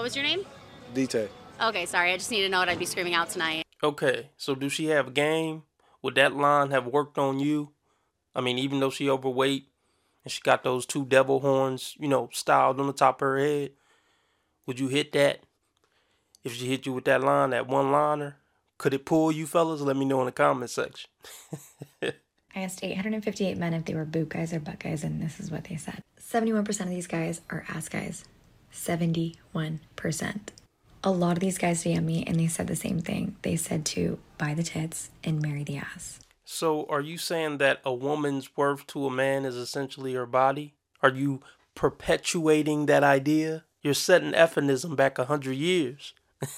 was your name? DT. Okay, sorry. I just need to know what I'd be screaming out tonight. Okay, so do she have game? Would that line have worked on you? I mean, even though she overweight and she got those two devil horns, styled on the top of her head, would you hit that? If she hit you with that line, that one-liner, could it pull you fellas? Let me know in the comment section. I asked 858 men if they were boob guys or butt guys, and this is what they said. 71% of these guys are ass guys. 71%. A lot of these guys DM me, and they said the same thing. They said to buy the tits and marry the ass. So are you saying that a woman's worth to a man is essentially her body? Are you perpetuating that idea? You're setting effinism back 100 years.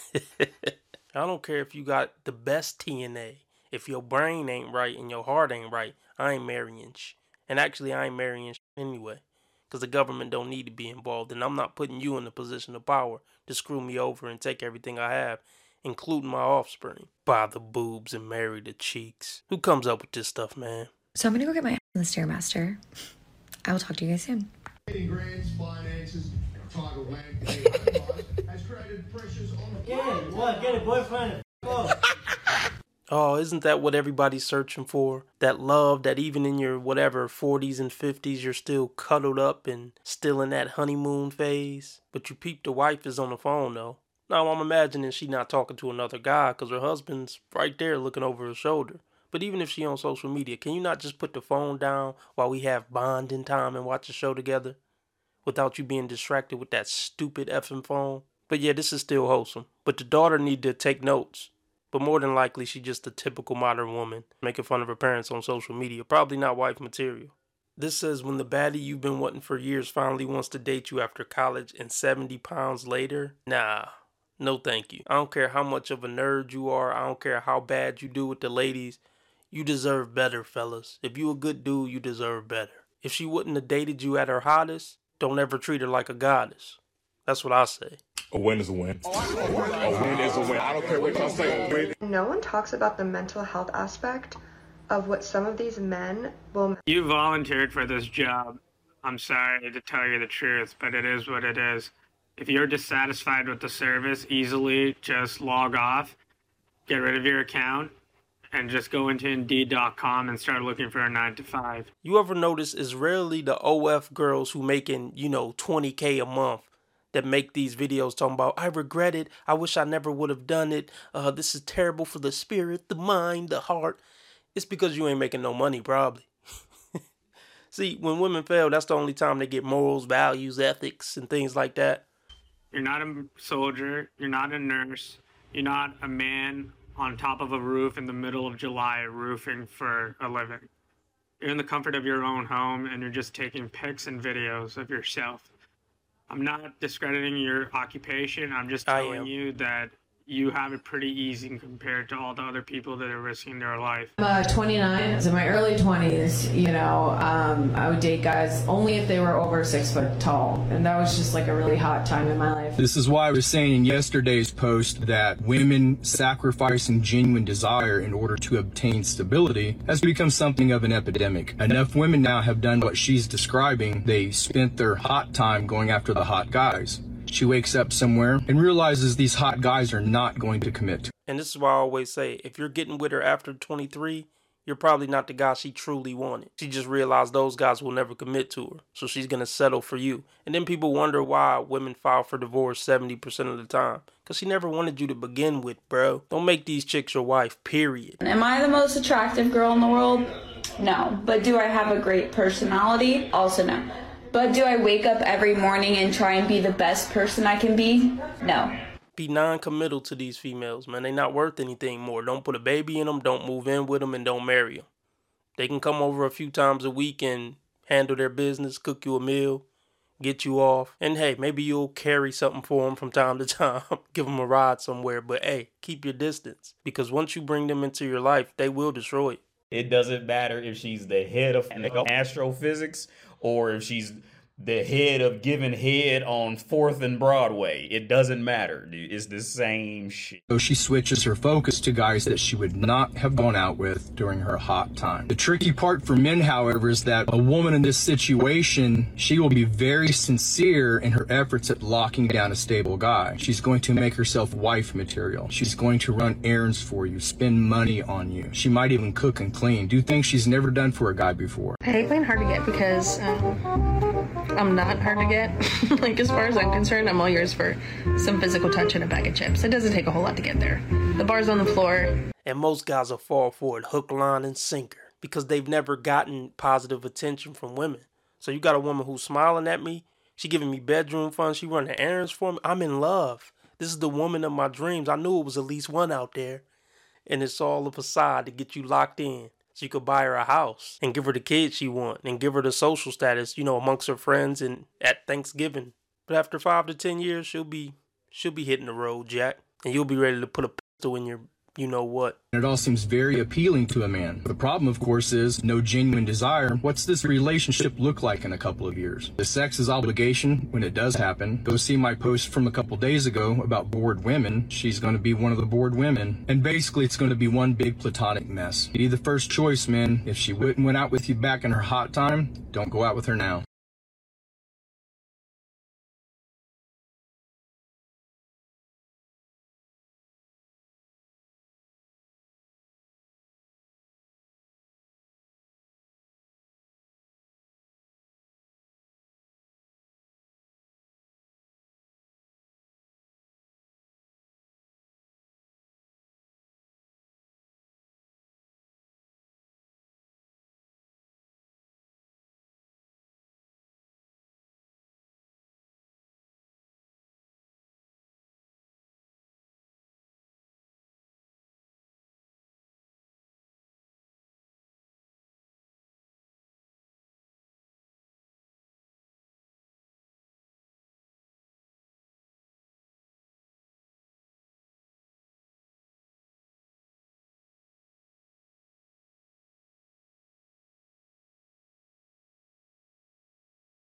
I don't care if you got the best TNA. If your brain ain't right and your heart ain't right, I ain't marrying And actually, I ain't marrying anyway. Because the government don't need to be involved. And I'm not putting you in a position of power to screw me over and take everything I have, including my offspring. Buy the boobs and marry the cheeks. Who comes up with this stuff, man? So I'm going to go get my ass in the Stairmaster. I will talk to you guys soon. Grants, finances, Tiger has created pressures on the Get a boyfriend. Oh, isn't that what everybody's searching for? That love that even in your 40s and 50s, you're still cuddled up and still in that honeymoon phase. But you peep the wife is on the phone, though. Now, I'm imagining she not talking to another guy because her husband's right there looking over her shoulder. But even if she on social media, can you not just put the phone down while we have bonding time and watch a show together? Without you being distracted with that stupid effing phone? But yeah, this is still wholesome. But the daughter need to take notes. But more than likely, she's just a typical modern woman, making fun of her parents on social media. Probably not wife material. This says when the baddie you've been wanting for years finally wants to date you after college and 70 pounds later, nah, no thank you. I don't care how much of a nerd you are. I don't care how bad you do with the ladies. You deserve better, fellas. If you a good dude, you deserve better. If she wouldn't have dated you at her hottest, don't ever treat her like a goddess. That's what I say. A win is a win. A win is a win. I don't care what y'all say. No one talks about the mental health aspect of what some of these men will... You volunteered for this job. I'm sorry to tell you the truth, but it is what it is. If you're dissatisfied with the service, easily just log off, get rid of your account, and just go into Indeed.com and start looking for a 9-to-5. You ever notice it's rarely the OF girls who making, $20K a month that make these videos talking about, I regret it, I wish I never would have done it, this is terrible for the spirit, the mind, the heart. It's because you ain't making no money, probably. See, when women fail, that's the only time they get morals, values, ethics, and things like that. You're not a soldier, you're not a nurse, you're not a man on top of a roof in the middle of July roofing for a living. You're in the comfort of your own home and you're just taking pics and videos of yourself. I'm not discrediting your occupation. I'm just telling you that you have it pretty easy compared to all the other people that are risking their life. I'm 29, so in my early 20s, I would date guys only if they were over 6 foot tall. And that was just like a really hot time in my life. This is why I was saying in yesterday's post that women sacrificing genuine desire in order to obtain stability has become something of an epidemic. Enough women now have done what she's describing. They spent their hot time going after the hot guys. She wakes up somewhere and realizes these hot guys are not going to commit. And this is why I always say, if you're getting with her after 23, you're probably not the guy she truly wanted. She just realized those guys will never commit to her, so she's going to settle for you. And then people wonder why women file for divorce 70% of the time. Because she never wanted you to begin with, bro. Don't make these chicks your wife, period. Am I the most attractive girl in the world? No. But do I have a great personality? Also no. But do I wake up every morning and try and be the best person I can be? No. Be non-committal to these females, man. They not worth anything more. Don't put a baby in them, don't move in with them, and don't marry them. They can come over a few times a week and handle their business, cook you a meal, get you off. And hey, maybe you'll carry something for them from time to time, give them a ride somewhere. But hey, keep your distance. Because once you bring them into your life, they will destroy it. It doesn't matter if she's the head of astrophysics or if she's the head of giving head on 4th and Broadway. It doesn't matter, dude. It's the same shit. So she switches her focus to guys that she would not have gone out with during her hot time. The tricky part for men, however, is that a woman in this situation, she will be very sincere in her efforts at locking down a stable guy. She's going to make herself wife material. She's going to run errands for you, spend money on you. She might even cook and clean, do things she's never done for a guy before. I hate playing hard to get because I'm not hard to get. Like, as far as I'm concerned, I'm all yours for some physical touch and a bag of chips. It doesn't take a whole lot to get there. The bar's on the floor. And most guys will fall for it hook, line, and sinker because they've never gotten positive attention from women. So you got a woman who's smiling at me. She giving me bedroom fun. She running errands for me. I'm in love. This is the woman of my dreams. I knew it was at least one out there. And it's all a facade to get you locked in. So you could buy her a house and give her the kids she want and give her the social status, you know, amongst her friends and at Thanksgiving. But after 5 to 10 years, she'll be hitting the road, Jack. And you'll be ready to put a pistol in your you-know-what. It all seems very appealing to a man. The problem, of course, is no genuine desire. What's this relationship look like in a couple of years? The sex is obligation when it does happen. Go see my post from a couple days ago about bored women. She's going to be one of the bored women. And basically, it's going to be one big platonic mess. Be the first choice, man. If she went out with you back in her hot time, don't go out with her now.